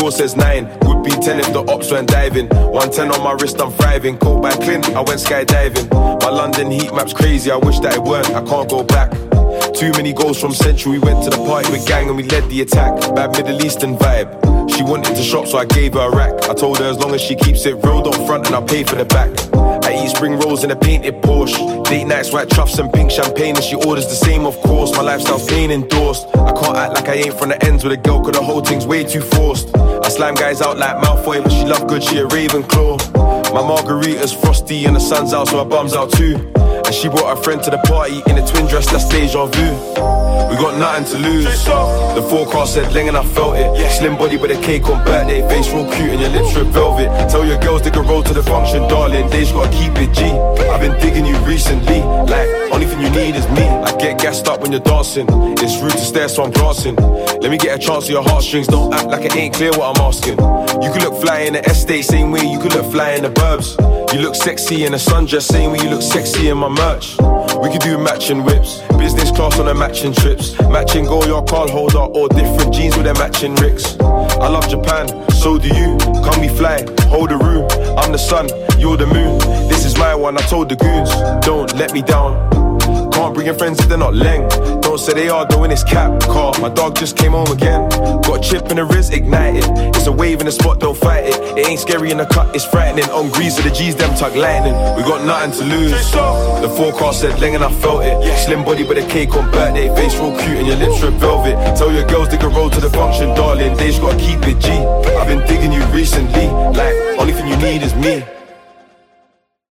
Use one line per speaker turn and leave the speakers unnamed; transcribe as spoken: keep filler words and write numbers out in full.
score says nine. Would be ten if the ops weren't diving. one ten on my wrist, I'm thriving. Caught by Clint, I went skydiving. My London heat map's crazy, I wish that it weren't, I can't go back. Too many goals from Central, we went to the party with gang and we led the attack. Bad Middle Eastern vibe. She wanted to shop, so I gave her a rack. I told her as long as she keeps it real, don't front and I'll pay for the back. I eat spring rolls in a painted Porsche. Date nights, white truffs and pink champagne, and she orders the same, of course. My lifestyle's pain endorsed. I can't act like I ain't from the ends with a girl, cause the whole thing's way too forced. I slam guys out like Malfoy, but she love good, she a Ravenclaw. My margarita's frosty and the sun's out, so her bum's out too. And she brought her friend to the party in a twin dress, that's deja vu. We got nothing to lose. The forecast said ling and I felt it. Slim body with a cake on birthday, face real cute and your lips red velvet. Tell your girls they can roll to the function, darling. They just gotta keep it G. I've been digging you recently, like only thing you need is me. I get gassed up when you're dancing. It's rude to stare, so I'm glancing. Let me get a chance to your heartstrings. Don't act like it ain't clear what I'm asking. You could look fly in the estate, same way you could look fly in the burbs. You look sexy in a sundress, same way you look sexy in my merch. We could do matching whips, business class on a matching trips. Matching go your card holder or different jeans with their matching Ricks. I love Japan, so do you. Come we fly, hold the room. I'm the sun, you're the moon. This is my one, I told the goons. Don't let me down. Can't bring in friends if they're not leng. Don't say they are doing this cap car. My dog just came home again. Got a chip in the wrist, ignited. It's a wave in the spot, don't fight it. It ain't scary in the cut, it's frightening. On grease of the G's, them tuck lightning. We got nothing to lose. The forecast said leng and I felt it. Slim body with a cake on birthday, face real cute and your lips red velvet. Tell your girls they can roll to the function, darling. They just gotta keep it G. I've been digging you recently, like only thing you need is me.